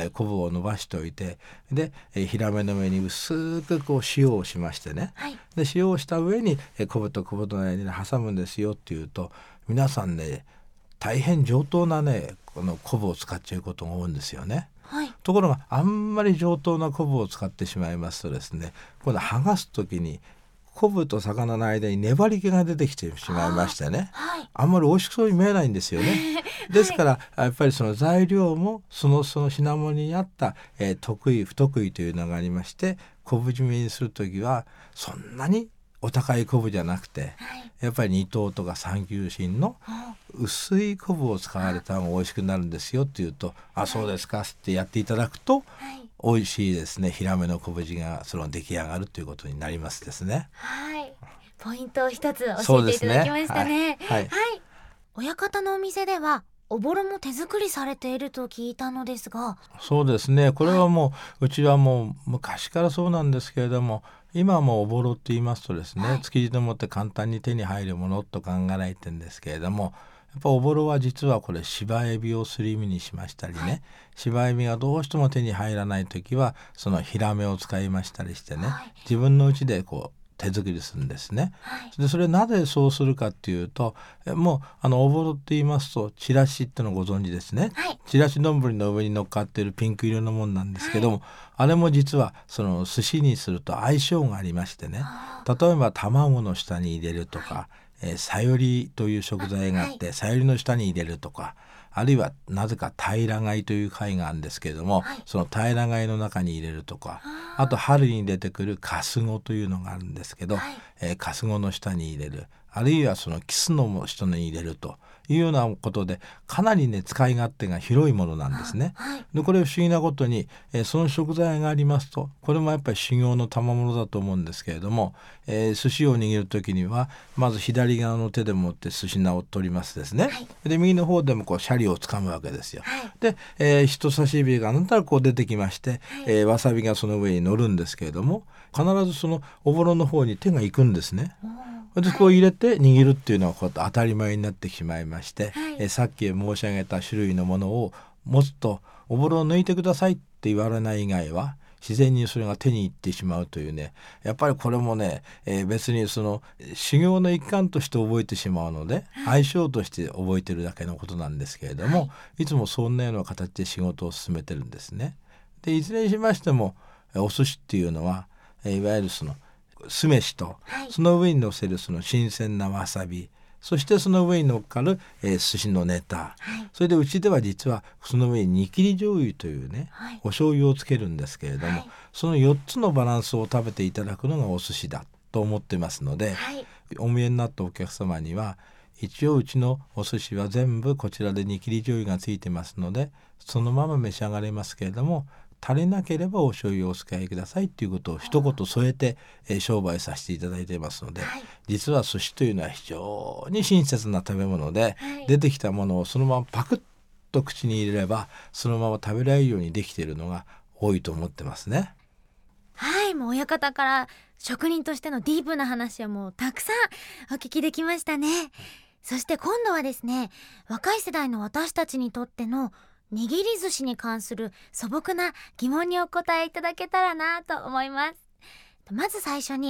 昆布を伸ばしておいて、でヒラメの上に薄く塩をしましてね、で塩をした上に昆布と昆布との間に挟むんですよっていうと、皆さんね大変上等なねこの昆布を使っちゃうことが多いんですよね。ところがあんまり上等な昆布を使ってしまいますとですね、今度剥がす時に昆布と魚の間に粘り気が出てきてしまいましてね、あんまり美味しそうに見えないんですよね。ですからやっぱりその材料もその品物に合った、得意不得意というのがありまして、昆布締めにする時はそんなにお高い昆布じゃなくて、やっぱり二等とか三級品の薄い昆布を使われた方が美味しくなるんですよっていうと、あ、そうですかってやっていただくと、美味しいですねヒラメの昆布締めがその出来上がるということになりますですね。 ポイントを一つ教えていただきましたね。親方のお店ではおぼろも手作りされていると聞いたのですが。 そうですね、これはもう、うちはもう昔からそうなんですけれども、今もおぼろって言いますとですね、築地でもって簡単に手に入るものと考えられてるんですけれども、やっぱおぼろは実はこれ芝エビをすり身にしましたりね、芝エビがどうしても手に入らないときはそのヒラメを使いましたりしてね、自分の家で手作りするんですね。でそれなぜそうするかっていうと、もうおぼろって言いますとチラシってのご存知ですね。チラシ丼の上に乗っかっているピンク色のものなんですけども、あれも実はその寿司にすると相性がありましてね、例えば卵の下に入れるとか、さよりという食材があって、さよりの下に入れるとか、あるいはなぜか平貝という貝があるんですけれども、その平貝の中に入れるとか、あと春に出てくるカスゴというのがあるんですけど、カスゴの下に入れる、あるいはそのキスの下に入れるというようなことで、かなりね使い勝手が広いものなんですね。でこれ不思議なことに、その食材がありますと、これもやっぱり修行の賜物だと思うんですけれども、寿司を握る時にはまず左側の手で持って寿司菜を取りますですね。で右の方でもシャリをつかむわけですよ。で、人差し指がなんとなく出てきまして、わさびがその上に乗るんですけれども、必ずそのおぼろの方に手が行くんですね。で入れて握るっていうのは当たり前になってしまいまして、さっき申し上げた種類のものを持つと、おぼろを抜いてくださいって言われない以外は自然にそれが手に入ってしまうというね、やっぱりこれもね、別にその修行の一環として覚えてしまうので、相性として覚えてるだけのことなんですけれども、いつもそんなような形で仕事を進めてるんですね。でいずれにしましてもお寿司っていうのは、いわゆるその酢飯と、その上に乗せるその新鮮なわさび、そしてその上に乗っかる、寿司のネタ、それでうちでは実はその上に煮切り醤油というね、お醤油をつけるんですけれども、その4つのバランスを食べていただくのがお寿司だと思ってますので、お見えになったお客様には一応うちのお寿司は全部こちらで煮切り醤油がついてますので、そのまま召し上がれますけれども、足りなければお醤油をお使いくださいということを一言添えて、商売させていただいていますので、実は寿司というのは非常に親切な食べ物で、出てきたものをそのままパクッと口に入れればそのまま食べられるようにできているのが多いと思ってますね。 もう親方から職人としてのディープな話はもうたくさんお聞きできましたね。そして今度はですね、若い世代の私たちにとっての握り寿司に関する素朴な疑問にお答えいただけたらなと思います。まず最初に、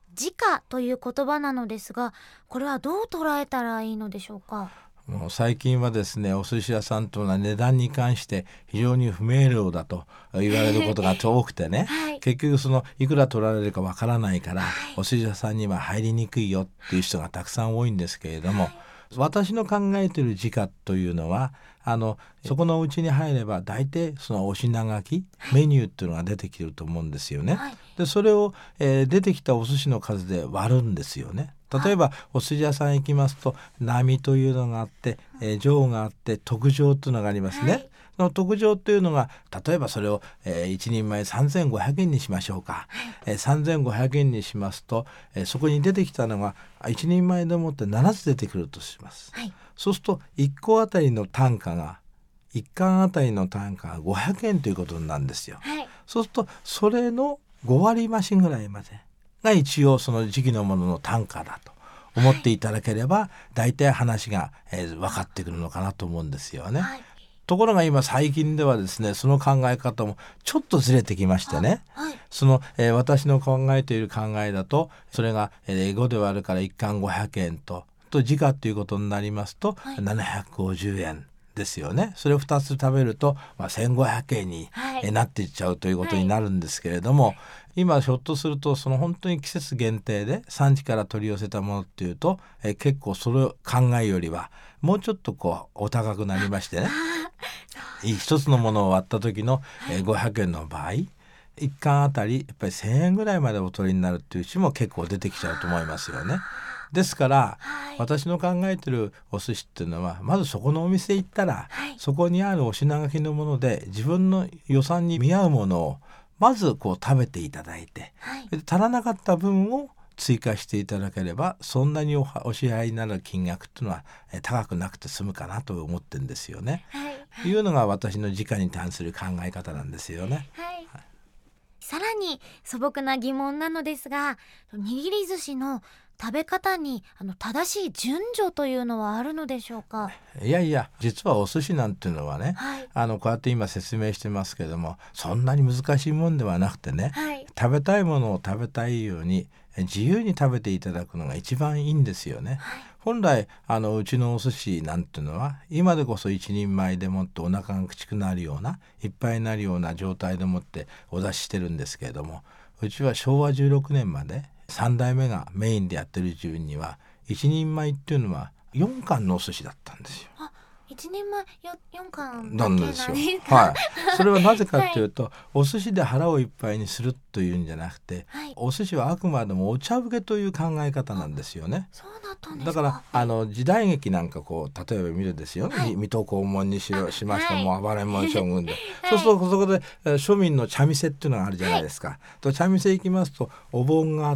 時価という言葉なのですが、これはどう捉えたらいいのでしょうか？ もう最近はですね、お寿司屋さんというのは値段に関して非常に不明瞭だと言われることが多くてね、 はい、 結局いくら取られるかわからないから、お寿司屋さんには入りにくいよっていう人がたくさん多いんですけれども、私の考えている時価というのはそこのうちに入れば大体そのお品書きメニューっていうのが出てきてると思うんですよね。でそれを、出てきたお寿司の数で割るんですよね。例えばお寿司屋さん行きますと並というのがあって、上があって特上というのがありますね。その特上というのが例えばそれを、1人前3500円にしましょうか。3500円にしますと、そこに出てきたのが1人前でもって7つ出てくるとします。そうすると1個あたりの単価が1貫あたりの単価が500円ということなんですよ。そうするとそれの5割増しぐらいまでが一応その時期のものの単価だと思っていただければ、大体話が、分かってくるのかなと思うんですよね。ところが今最近ではですね、その考え方もちょっとずれてきましてね、私の考えている考えだとそれが、5で割るから1貫500円と時価ということになりますと、750円ですよね。それを2つ食べると、1500円になっていっちゃうということになるんですけれども、今ひょっとすると本当に季節限定で産地から取り寄せたものっていうと、結構それを考えよりはもうちょっとお高くなりましてね一つのものを割った時の、500円の場合1貫あたりやっぱり1000円ぐらいまでお取りになるっていう人も結構出てきちゃうと思いますよね。ですから、私の考えてるお寿司っていうのはまずそこのお店行ったら、そこにあるお品書きのもので自分の予算に見合うものをまず食べていただいて、足らなかった分を追加していただければそんなにお支払いになる金額っていうのは高くなくて済むかなと思ってるんですよね。いうのが私の時価に関する考え方なんですよね。 さらに素朴な疑問なのですが、握り寿司の食べ方に正しい順序というのはあるのでしょうか？ いやいや、実はお寿司なんていうのはね、こうやって今説明してますけども、そんなに難しいもんではなくてね、食べたいものを食べたいように自由に食べていただくのが一番いいんですよね。本来うちのお寿司なんていうのは今でこそ一人前でもってお腹が口くなるようないっぱいになるような状態でもってお出ししてるんですけれども、うちは昭和16年まで3代目がメインでやってる自分には一人前っていうのは4貫のお寿司だったんですよ。 一人前4貫なんですよ。それはなぜかというと、お寿司で腹をいっぱいにするというんじゃなくて、お寿司はあくまでもお茶請けという考え方なんですよね。 そうだったんですか。 だから時代劇なんか例えば見るですよね、水戸黄門にしましても暴れん坊将軍で、そうするとそこで庶民の茶店っていうのがあるじゃないですか。と茶店行きますとお盆があって、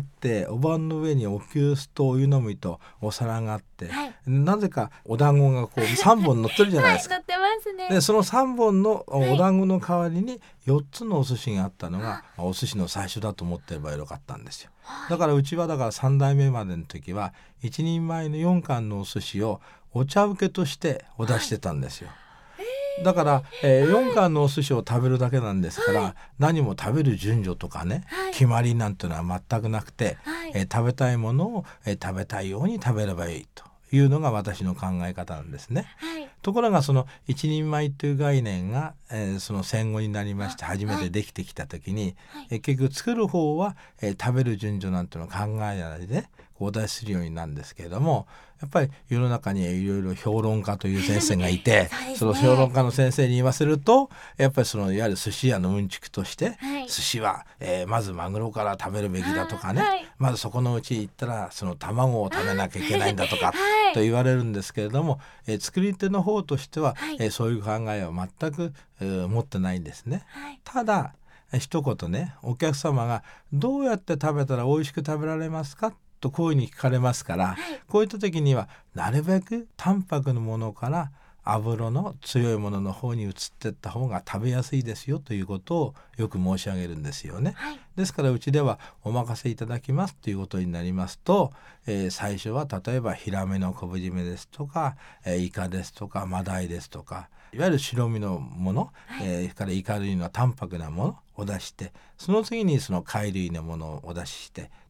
お盆の上にお急須とお湯飲みとお皿があって、なぜかお団子が3本乗ってるじゃないですか。 乗ってますね。 でその3本のお団子の代わりに4つのお寿司があったのが、お寿司の最初だと思ってればよかったんですよ。だからうちは3代目までの時は一人前の4貫のお寿司をお茶請けとしてお出してたんですよ。だから、4貫のお寿司を食べるだけなんですから、何も食べる順序とかね、決まりなんてのは全くなくて、食べたいものを、食べたいように食べればいいというのが私の考え方なんですね。ところがその一人前という概念が、その戦後になりまして初めてできてきた時に、結局作る方は、食べる順序なんてのを考えないでお出しするようになるんですけれども、やっぱり世の中にいろいろ評論家という先生がいてその評論家の先生に言わせると、やっぱりいわゆる寿司屋のうんちくとして、寿司は、まずマグロから食べるべきだとかね、まずそこのうち行ったらその卵を食べなきゃいけないんだとかと言われるんですけれども、作り手の方としては、そういう考えは全く、持ってないんですね。ただ一言ね、お客様がどうやって食べたら美味しく食べられますかとこういうふうに聞かれますから、こういった時にはなるべく淡白のものから油の強いものの方に移っていった方が食べやすいですよということをよく申し上げるんですよね。ですからうちではお任せいただきますということになりますと、最初は例えばヒラメの昆布締めですとか、イカですとかマダイですとか、いわゆる白身のもの、からイカ類の淡白なものを出して、その次にその貝類のものをお出しして、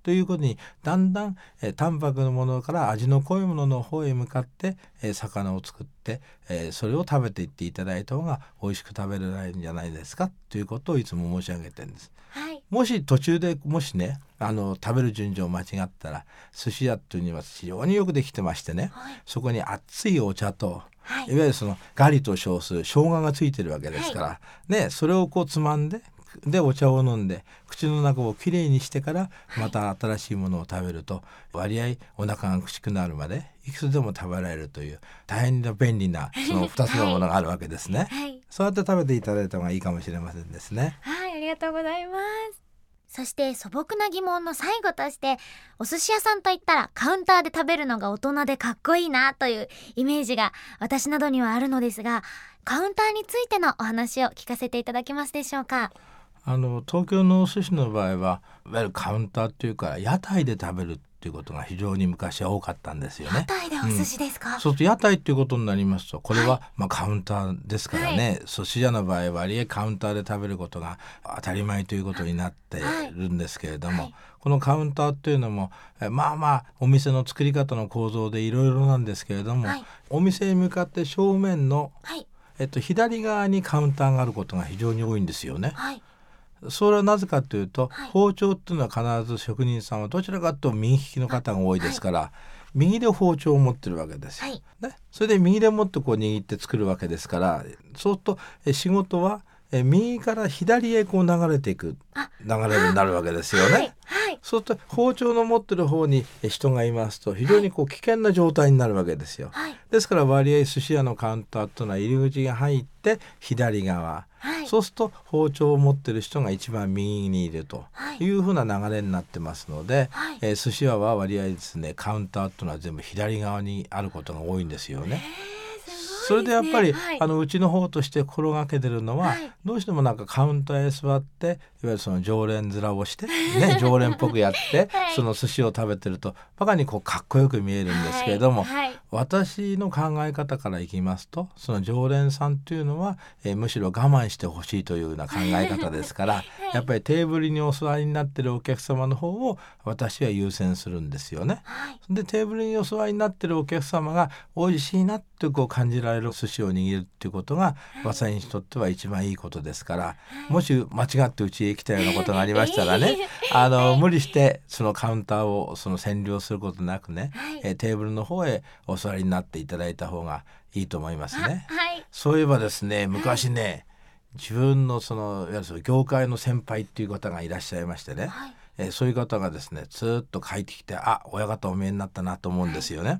ということにだんだん淡白のものから味の濃いものの方へ向かって魚を作って、それを食べていっていただいた方が美味しく食べられるんじゃないですかということをいつも申し上げてるんです。 はい、 もし途中でもしね食べる順序を間違ったら、寿司屋というのは非常によくできてましてね、 はい、 そこに熱いお茶と、 はい、 いわゆるそのガリと称する生姜がついてるわけですから、はい、ね、それをこうつまんでお茶を飲んで口の中をきれいにしてからまた新しいものを食べると、割合お腹が苦しくなるまでいくつでも食べられるという大変便利なその2つのものがあるわけですね、はい、そうやって食べていただいた方がいいかもしれませんですね。 はい、ありがとうございます。そして素朴な疑問の最後として、お寿司屋さんといったらカウンターで食べるのが大人でかっこいいなというイメージが私などにはあるのですが、カウンターについてのお話を聞かせていただけますでしょうか。 東京のお寿司の場合はいわゆるカウンターというか屋台で食べるっていうことが非常に昔は多かったんですよね。 屋台でお寿司ですか。 そうすると屋台っていうことになりますと、これはカウンターですからね、はい、寿司屋の場合は割合カウンターで食べることが当たり前ということになっているんですけれども、はい、このカウンターっていうのもお店の作り方の構造でいろいろなんですけれども、はい、お店に向かって正面の、はい、左側にカウンターがあることが非常に多いんですよね。はい、それはなぜかというと、はい、包丁っていうのは必ず職人さんはどちらかというと右利きの方が多いですから、はい、右で包丁を持ってるわけですよ、はい、ね、それで右で持ってこう握って作るわけですから、そうすると仕事は右から左へこう流れていく流れになるわけですよね、はいはい、そうすると包丁の持ってる方に人がいますと非常にこう危険な状態になるわけですよ、はい、ですから割合寿司屋のカウンターというのは入り口が入って左側、はい、そうすると包丁を持ってる人が一番右にいるというふうな流れになってますので、はい、寿司屋は割合ですねカウンターというのは全部左側にあることが多いんですよね。それでやっぱり、はい、うちの方として心がけてるのは、はい、どうしてもカウンターへ座っていわゆるその常連面をして、ね、常連っぽくやって、はい、その寿司を食べてるとバカにこうかっこよく見えるんですけれども、はいはい、私の考え方からいきますとその常連さんというのは、むしろ我慢してほしいというような考え方ですから、はい、やっぱりテーブルにお座りになってるお客様の方を私は優先するんですよね、はい、でテーブルにお座りになってるお客様が美味しいなってこう感じられる寿司を握るっていうことが、私にとっては一番いいことですから、もし間違ってうちへ来たようなことがありましたらね無理してそのカウンターをその占領することなくね、テーブルの方へお座りになっていただいた方がいいと思いますね、はい、そういえばですね昔ね、自分のいわゆるその業界の先輩っていう方がいらっしゃいましてね、はい、そういう方がですねずっと帰ってきて親方お見えになったなと思うんですよね、はい、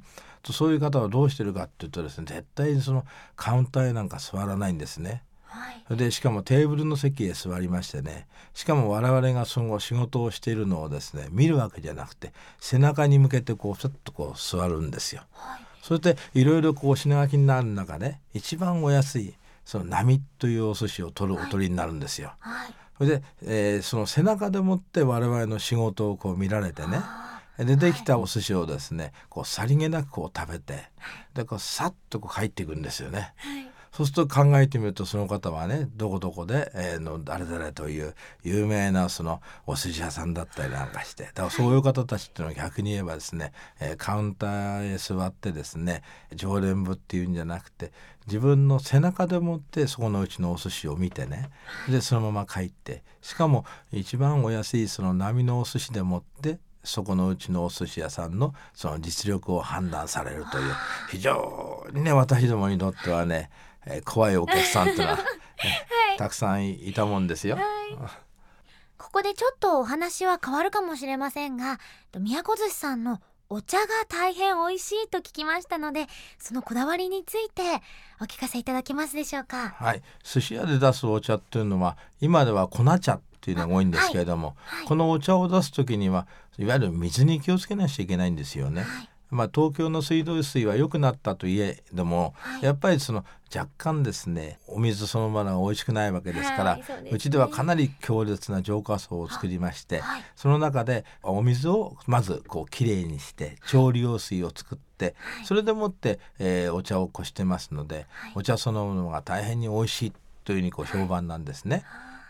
そういう方はどうしてるかっていうとですね、絶対にそのカウンターへなんか座らないんですね、はい、でしかもテーブルの席へ座りましてね、しかも我々がその仕事をしているのをですね見るわけじゃなくて背中に向けてこうちょっとこう座るんですよ、はい、それでいろいろこう品書きになる中で一番お安いその並というお寿司をお取りになるんですよ、はいはい、それで、その背中でもって我々の仕事をこう見られてね、でできたお寿司をですねこうさりげなくこう食べて、でこうさっとこう帰っていくんですよね、はい、そうすると考えてみるとその方はねどこどこで、誰々という有名なそのお寿司屋さんだったりなんかして、だからそういう方たちっていうのは逆に言えばですね、カウンターへ座ってですね常連部っていうんじゃなくて自分の背中でもってそこのうちのお寿司を見てね、でそのまま帰って、しかも一番お安いその並のお寿司でもってそこのうちのお寿司屋さんのその実力を判断されるという非常にね私どもにとってはね、怖いお客さんっていうのは、はい、たくさんいたもんですよ、はい、 ここでちょっとお話は変わるかもしれませんが、宮古寿司さんのお茶が大変美味しいと聞きましたので、そのこだわりについてお聞かせいただけますでしょうか。 はい、寿司屋で出すお茶っていうのは今では粉茶っていうのが多いんですけれども、はいはい、このお茶を出す時にはいわゆる水に気をつけなきゃいけないんですよね、はい、東京の水道水は良くなったといえども、はい、やっぱりその若干ですねお水そのものが美味しくないわけですから、はい、うちではかなり強烈な浄化槽を作りまして、はい、その中でお水をまずこうきれいにして調理用水を作って、はい、それでもって、お茶をこしてますので、はい、お茶そのものが大変に美味しいというふうにこう評判なんですね、はい、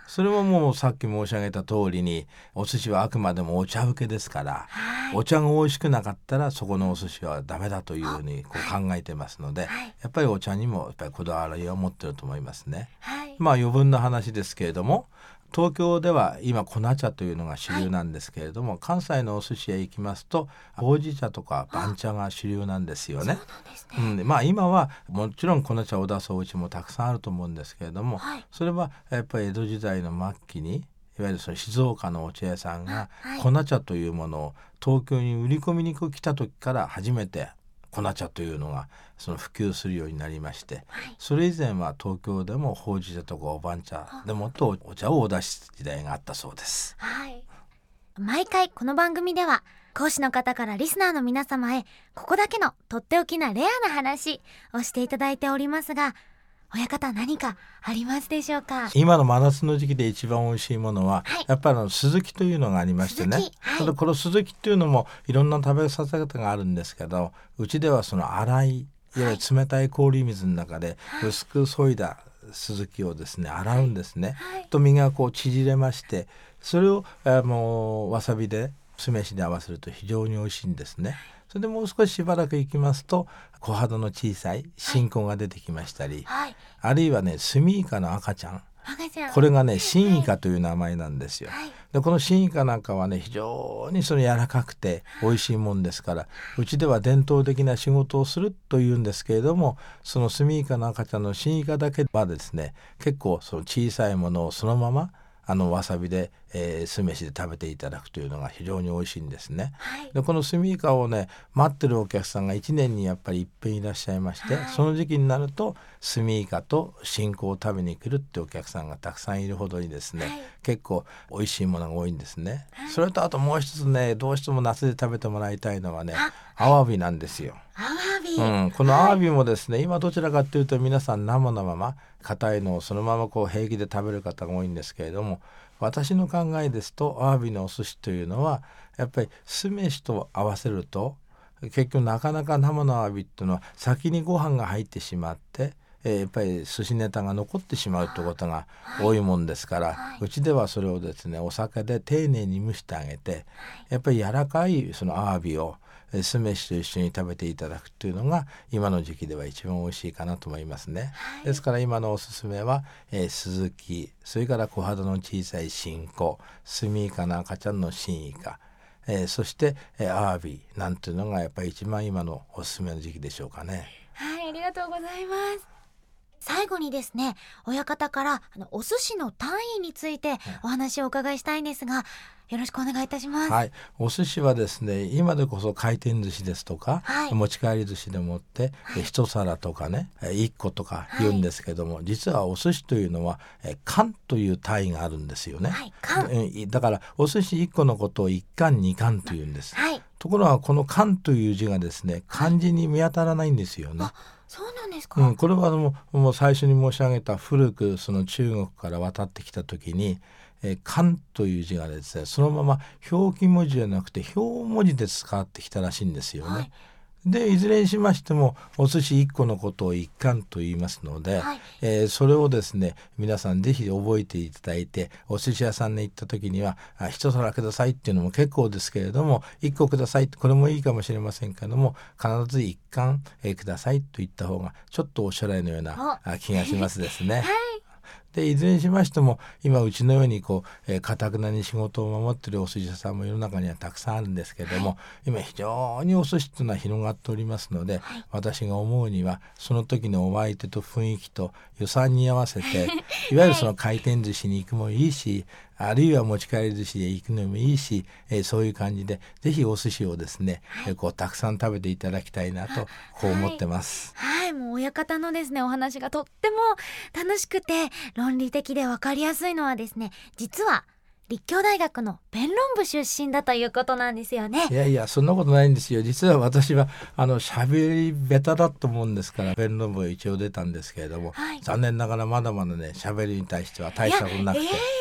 それももうさっき申し上げた通りに、お寿司はあくまでもお茶請けですから、お茶が美味しくなかったらそこのお寿司はダメだというふうにこう考えてますので、やっぱりお茶にもやっぱりこだわりを持ってると思いますね。まあ余分な話ですけれども、東京では今粉茶というのが主流なんですけれども、関西のお寿司へ行きますとほうじ茶とか番茶が主流なんですよね。まあ今はもちろん粉茶を出すお家もたくさんあると思うんですけれども、それはやっぱり江戸時代の末期にいわゆるその静岡のお茶屋さんが粉茶というものを東京に売り込みに来た時から初めて粉茶というのがその普及するようになりまして、それ以前は東京でもほうじ茶とかお番茶でもっとお茶をお出し時代があったそうです。 毎回この番組では講師の方からリスナーの皆様へここだけのとっておきなレアな話をしていただいておりますが、親方何かありますでしょうか？ 今の真夏の時期で一番美味しいものは、やっぱりスズキというのがありましてね、このスズキっていうのもいろんな食べさせ方があるんですけど、うちではその粗いいわゆる冷たい氷水の中で薄く削いだスズキをですね洗うんですね、と身がこう縮れまして、それをわさびで酢飯で合わせると非常に美味しいんですね。それでもう少ししばらく行きますと小肌の小さい新子が出てきましたり、あるいはねスミイカの赤ちゃん、これがね新イカという名前なんですよ。でこの新イカなんかはね非常にその柔らかくて美味しいもんですから、うちでは伝統的な仕事をするというんですけれども、そのスミイカの赤ちゃんの新イカだけはですね結構その小さいものをそのままわさびで、酢飯で食べていただくというのが非常に美味しいんですね。でこのスミイカをね待ってるお客さんが1年にやっぱりいっぺんいらっしゃいまして、その時期になるとスミイカと新子を食べに来るってお客さんがたくさんいるほどにですね、結構美味しいものが多いんですね。それとあともう一つね、どうしても夏で食べてもらいたいのはねアワビなんですよ。このアワビもですね、今どちらかというと皆さん生のまま硬いのをそのままこう平気で食べる方が多いんですけれども、私の考えですとアワビのお寿司というのはやっぱり酢飯と合わせると結局なかなか生のアワビっていうのは先にご飯が入ってしまってやっぱり寿司ネタが残ってしまうということが多いもんですから、うちではそれをですねお酒で丁寧に蒸してあげて、やっぱり柔らかいそのアワビを酢飯と一緒に食べていただくというのが今の時期では一番美味しいかなと思いますね。ですから今のおすすめは、スズキ、それから小肌の小さい新子、スミイカの赤ちゃんの新イカ、そして、アワビなんていうのがやっぱり一番今のおすすめの時期でしょうかね。 ありがとうございます。最後にですね、親方からお寿司の単位についてお話をお伺いしたいんですが、よろしくお願いいたします。 お寿司はですね、今でこそ回転寿司ですとか、持ち帰り寿司でもって一皿とかね1個とか言うんですけども、実はお寿司というのは貫という単位があるんですよね。だからお寿司1個のことを1貫2貫というんです。ところがこの貫という字がですね漢字に見当たらないんですよね。 そうなんですか。 これはもう最初に申し上げた古くその中国から渡ってきた時に漢という字がですねそのまま表記文字じゃなくて表文字で使ってきたらしいんですよね。でいずれにしましてもお寿司1個のことを一貫と言いますので、それをですね皆さんぜひ覚えていただいて、お寿司屋さんに行った時には一皿くださいっていうのも結構ですけれども、1個くださいってこれもいいかもしれませんけども、必ず一貫くださいと言った方がちょっとおしゃれのような気がしますですね。でいずれにしましても今うちのように堅くなに仕事を守っているお寿司屋さんも世の中にはたくさんあるんですけれども、今非常にお寿司というのは広がっておりますので、私が思うにはその時のお相手と雰囲気と予算に合わせていわゆるその回転寿司に行くもいいし、あるいは持ち帰り寿司で行くのもいいし、そういう感じでぜひお寿司をですねたくさん食べていただきたいなとこう思ってます。 もう親方のですねお話がとっても楽しくて論理的で分かりやすいのはですね、実は立教大学の弁論部出身だということなんですよね。 いやそんなことないんですよ。実は私は喋り下手だと思うんですから弁論部一応出たんですけれども、残念ながらまだまだね喋りに対しては大したことなくて、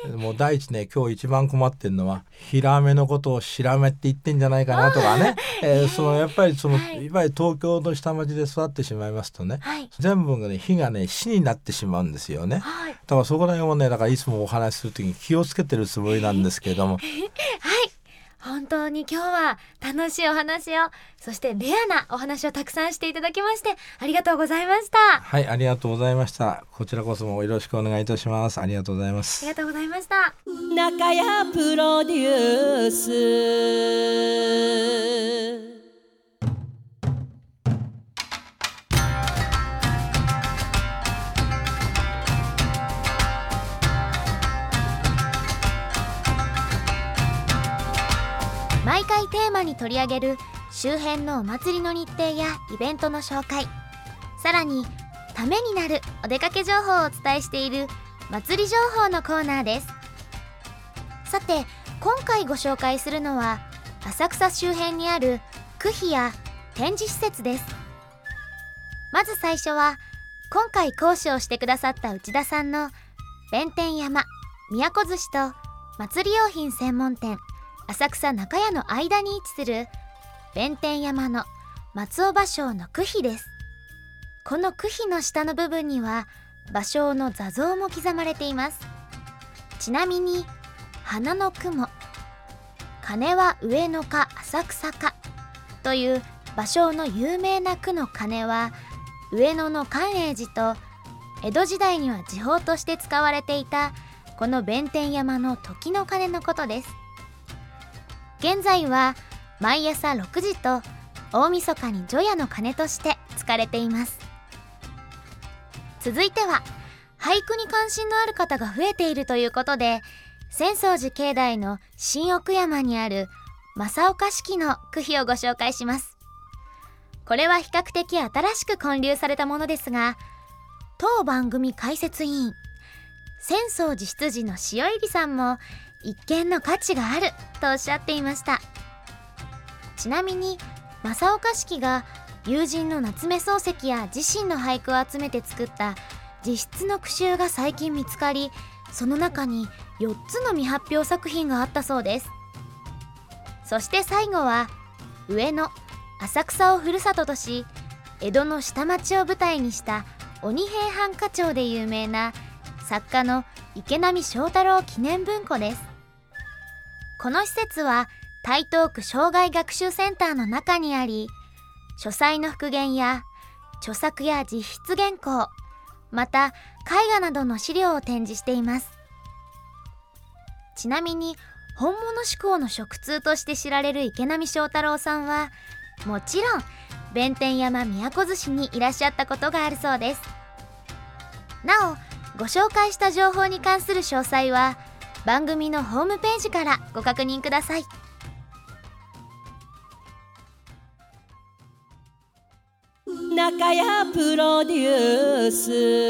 もう第一ね、今日一番困ってるのはヒラメのことをシラメって言ってんじゃないかなとかね、やっぱりいわゆる東京の下町で育ってしまいますとね、全部がね、火がね、死になってしまうんですよね。だからそこら辺をね、だからいつもお話しするときに気をつけてるつもりなんですけれども本当に今日は楽しいお話を、そしてレアなお話をたくさんしていただきましてありがとうございました。 はい、ありがとうございました。こちらこそもよろしくお願いいたします。ありがとうございます。 ありがとうございました。 中谷プロデュース。 毎回テーマに取り上げる周辺のお祭りの日程やイベントの紹介、さらにためになるお出かけ情報をお伝えしている祭り情報のコーナーです。さて今回ご紹介するのは浅草周辺にある区碑や展示施設です。まず最初は今回講師をしてくださった内田さんの弁天山宮古寿司と祭り用品専門店浅草中屋の間に位置する弁天山の松尾芭蕉の区碑です。この区碑の下の部分には芭蕉の座像も刻まれています。ちなみに花の雲、鐘は上野か浅草かという芭蕉の有名な句の鐘は上野の寛永寺と江戸時代には時報として使われていたこの弁天山の時の鐘のことです。現在は毎朝6時と大晦日に除夜の鐘として使われています。続いては俳句に関心のある方が増えているということで、浅草寺境内の新奥山にある正岡子規の区碑をご紹介します。これは比較的新しく建立されたものですが、当番組解説委員浅草寺執事の塩入さんも一見の価値があるとおっしゃっていました。ちなみに正岡子規が友人の夏目漱石や自身の俳句を集めて作った自筆の句集が最近見つかり、その中に4つの未発表作品があったそうです。そして最後は上野、浅草をふるさととし、江戸の下町を舞台にした鬼平犯科帳で有名な作家の池波正太郎記念文庫です。この施設は台東区障害学習センターの中にあり、書斎の復元や著作や自筆原稿、また絵画などの資料を展示しています。ちなみに本物志向の食通として知られる池波正太郎さんはもちろん弁天山宮古寿司にいらっしゃったことがあるそうです。なおご紹介した情報に関する詳細は番組のホームページからご確認ください。 中谷プロデュース。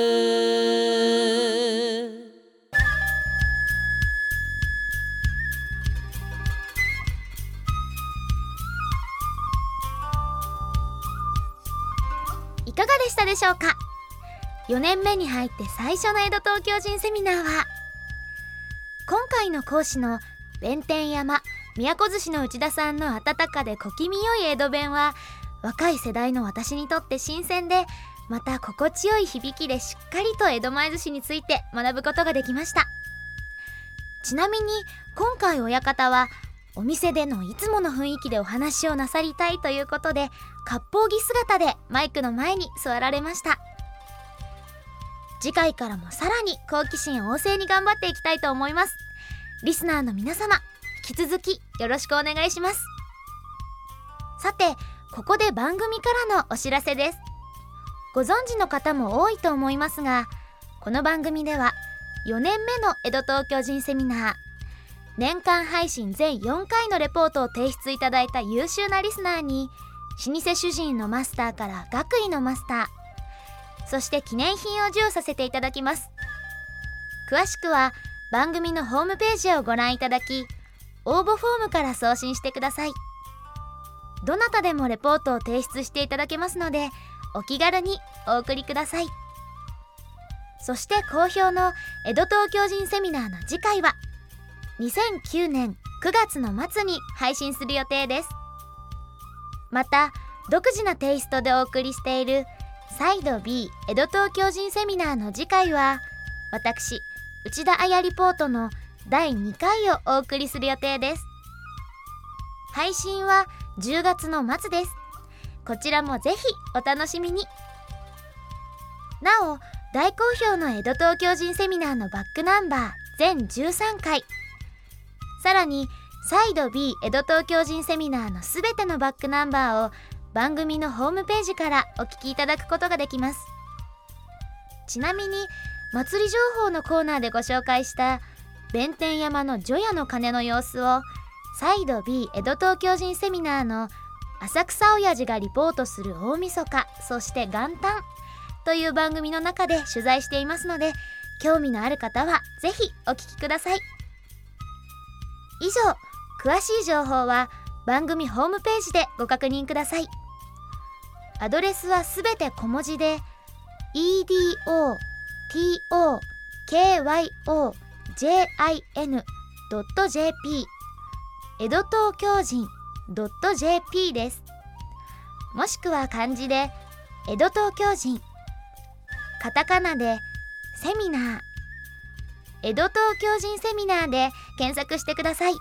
いかがでしたでしょうか。4年目に入って最初の江戸東京人セミナーは、今回の講師の弁天山宮古寿司の内田さんの温かで小気味よい江戸弁は若い世代の私にとって新鮮で、また心地よい響きでしっかりと江戸前寿司について学ぶことができました。ちなみに今回親方はお店でのいつもの雰囲気でお話をなさりたいということで、割烹着姿でマイクの前に座られました。次回からもさらに好奇心旺盛に頑張っていきたいと思います。リスナーの皆様、引き続きよろしくお願いします。さて、ここで番組からのお知らせです。ご存知の方も多いと思いますが、この番組では4年目の江戸東京人セミナー、年間配信全4回のレポートを提出いただいた優秀なリスナーに、老舗主人のマスターから学位のマスター、そして記念品を授与させていただきます。詳しくは番組のホームページをご覧いただき、応募フォームから送信してください。どなたでもレポートを提出していただけますので、お気軽にお送りください。 そして好評の江戸東京人セミナーの次回は2009年9月の末に配信する予定です。また独自なテイストでお送りしているサイド B 江戸東京人セミナーの次回は私内田彩リポートの第2回をお送りする予定です。配信は10月の末です。こちらもぜひお楽しみに。なお大好評の江戸東京人セミナーのバックナンバー全13回、さらにサイド B 江戸東京人セミナーのすべてのバックナンバーを番組のホームページからお聞きいただくことができます。ちなみに祭り情報のコーナーでご紹介した弁天山の除夜の鐘の様子をサイド B 江戸東京人セミナーの浅草親父がリポートする大晦日、そして元旦という番組の中で取材していますので、興味のある方はぜひお聞きください。以上、詳しい情報は番組ホームページでご確認ください。アドレスはすべて小文字で edotokyoJin.jp 江戸東京人 .jp です。もしくは漢字で江戸東京人、カタカナでセミナー、江戸東京人セミナーで検索してください。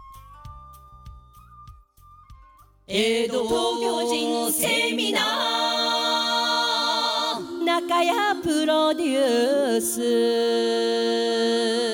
江戸東京人セミナー中谷プロデュース